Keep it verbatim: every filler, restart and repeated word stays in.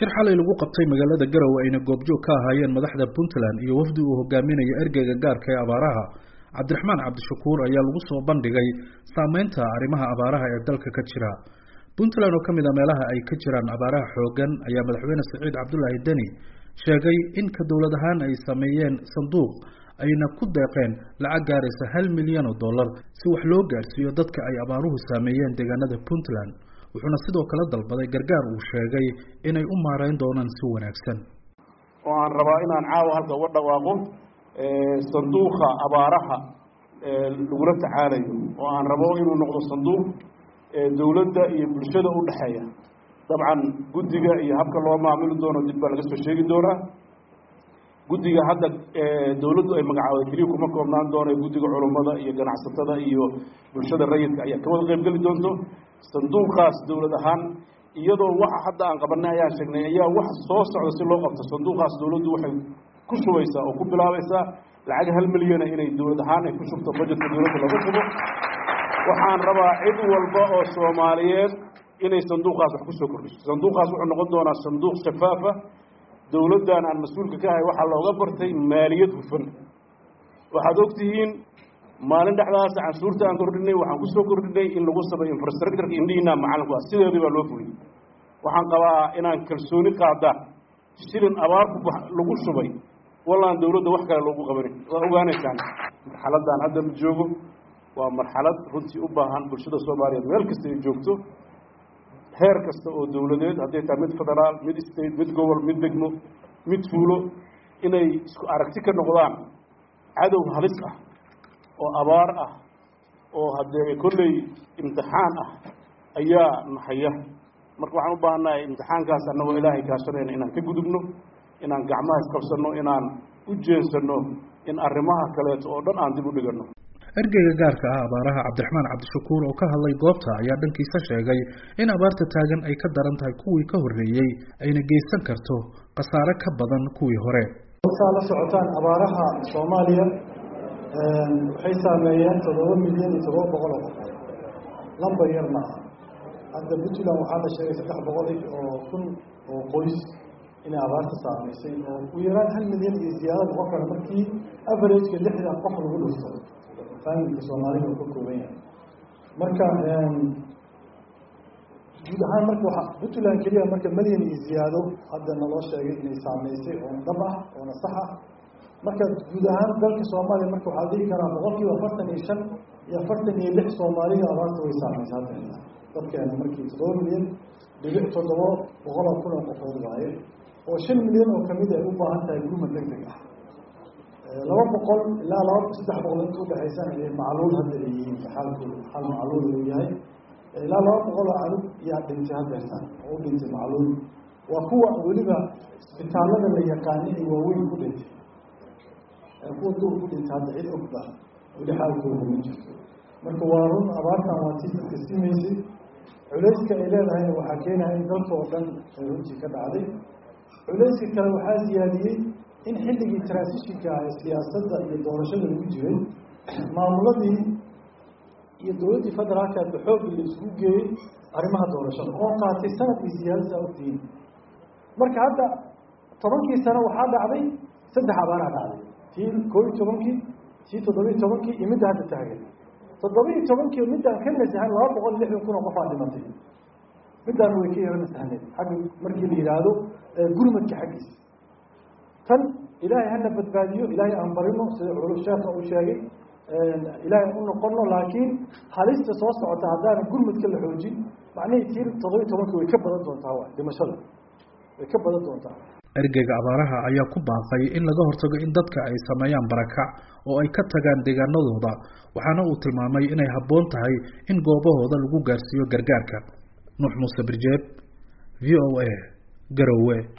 shir xalay lagu qabtay magaalada Garowe ayna goobjoog ka ahaayeen madaxda Puntland iyo wafdi uu hogaaminayo ergeyga gaarka ee abaaraha Cabdiraxmaan Cabdishakuur ayaa lagu soo bandhigay saameynta arrimaha abaaraha ee dalka ka jira. Puntland oo kamid ah meelaha ay ka jiraan abaaraha xoogan ayaa madaxweyne Saciid Cabdullaahi Deni sheegay in ka dowlad ahaan ay sameeyeen sanduuq ayna ku deeqeen lacag gaaraysa hal milyan oo dollar si wax loo gaarsiiyo dadka ay abaaruhu saameeyeen deegaanada Puntland. wuxuuna sidoo kale dalbaday gargaar uu sheegay inay u maareyn doonaan si wanaagsan. oo aan rabaa inaan caawa halka uga dhawaaqo ee sanduuqa abaaraha ee lagu la tacaalayo oo aan rabo inuu noqdo sanduuq ee dawladda iyo bulshada u dhaxeeya. dabcan guddiga iyo habka loo maamuli doono dib baa laga soo sheegi doonaa. guddiga hadda ee dawladdu ay magacaawday kaliya kuma koobnaan doono guddiga culimada iyo ganacsatada iyo bulshada rayidka ayaa ka wada qayb gali doonto. sanduuqaas dawlad ahaan iyadoo waxa hadda aan qabanay ayaan sheegnay ayaa wax soo socda si loo qabto. sanduuqaas dawladdu waxay ku shubaysaa oo ku bilaabaysaa lacag hal milyan inay dawlad ahaan ay ku shubto budgetka dawladda lagu shubo. waxaan rabaa cid walba oo Soomaaliyeed inay sanduuqaas wax ku soo kordhiso. sanduuqaas wuxuu noqon doonaa sanduuq shafaafa. dawladdan aan mas'uulka ka ahay waxa looga bartay maaliyad hufan. waxaad ogtihiin maalin dhexdaas canshuurta aan kordhinay waxaan ku soo kordhinay in lagu sameeyo infrastructure indhiina macalinku ah sideedii baa loo fuliyay. waxaan qabaa inaan kalsooni qaada shilin abaar lagu shubay wallaan dawladda wax kale loogu qabanin. waa ogaanaysaan marxaladdan hadda la joogo waa marxalad runtii u baahan bulshada Soomaaliyeed meel kasta ay joogto heer kasta oo dawladeed hadday tahay mid federaal mid state mid gobol mid degmo mid fuulo inay isku aragti ka noqdaan cadow halis ah oo abaar ah oo haddee kolley imtixaan ah ayaa nahaya. marka waxaan u baahanahay imtixaankaas annagoo ilaahay kaashanayna inaan ka gudubno inaan gacmaha isqabsanno inaan u jeensano in arrimaha kaleeto oo dhan aan dib u dhigano. ergeyga gaarka ah abaaraha Cabdiraxmaan Cabdishakuur oo ka hadlay goobta ayaa dhankiisa sheegay in abaarta taagan ay ka daran tahay kuwii ka horreeyay ayna geysan karto khasaare ka badan kuwii hore. waxaa la socotaan abaaraha Soomaaliya waxay saameeyeen toddoba milyan iyo toddoba boqol oo qof. lamba yar ma aha. hadda Puntland waxaa la sheegay saddex boqol oo kun oo qoys inay abaarta saameysay oo u yaraan hal milyan iyo siyaado boqol kale markii average-ka lixdan qof lagu dhufto familka Soomaalida uu ka kooban yahay. marka guud ahaan marka waxa Puntland kaliya marka milyan iyo siyaado hadda naloo sheegay inay saameysay oo dhab ah oo sax ah. marka guud ahaan dalka Soomaaliya marka waxaa dhici karaa boqolkiiba afartan iyo shan iyo afartan iyo lix Soomaalida abaarta way saameysay hadda dadkeena markii toddoba milyan dhibic toddoba boqol oo kun oo qofood waaye oo shan milyan oo kamid ah ay u baahan tahay gurmad degdeg ah. laba boqol ilaa laba saddex boqol inta u dhaxaysan ay macluul hadda ay yihiin xaalkooda xal macluul uu yahay ilaa laba boqol oo canug yaa dhintay haddeertaan oo u dhintay macluul. waa kuwa weliba isbitaallada la yaqaanay ay waaweyn ku dhintay kuwa duur ku dhintay hadda cid ogba weli xaalkooda ma jirto. marka waa run abaartan waa tii dadka simaysay culayska ay leedahayna waxaa keenaya in dalka oo dhan ay runtii ka dhacday. culayska kale waxaa siyaadiyey in xilligii transitionka ah ee siyaasadda iyo doorashada lagu jiray maamuladii iyo dowladdii federaalka xoogga la isugu geeyey arrimaha doorashada oo qaatay sanad iyo siyaasada ogtihiin. marka hadda tobankii sano waxaa dhacday saddex abaaraa dhacday tii koob iyo tobankii tii toddoba iyo tobankii iyo midda hadda taagan. toddoba iyo tobankii middaan ka nasahan laba boqol lixdan kun oo qof aa dhimatay. middaan way ka yara nasahneed xagga markii la yidhaahdo gurmadka xaggiisa. tan ilaahay hana badbaadiyo ilaahay aan barino sida culus sheekha uu sheegay ilaahay u noqono laakiin halista soo socota haddaan gurmadka la xoojin macnaheedu tii toddoba iyo tobankii way ka badan doontaa waa dhimashada way ka badan doontaa. ergeyga abaaraha ayaa ku baaqay in laga hortago in dadka ay sameeyaan barakac oo ay ka tagaan deegaanadooda waxaana uu tilmaamay inay habboon tahay in goobahooda lagu gaarsiiyo gargaarka. Nuux Muuse Birjeeb, V O A, Garowe.